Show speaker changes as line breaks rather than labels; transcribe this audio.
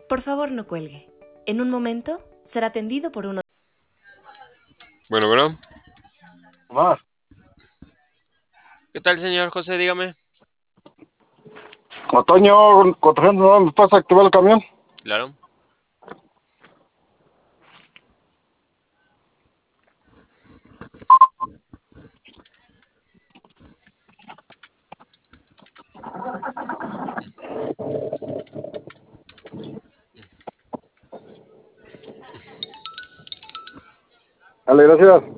Por favor, no cuelgue. En un momento será atendido por uno.
Bueno.
Más.
¿Qué tal, señor José? Dígame.
Otoño, 400, ¿me puedes activar el camión?
Claro.
Dale, gracias.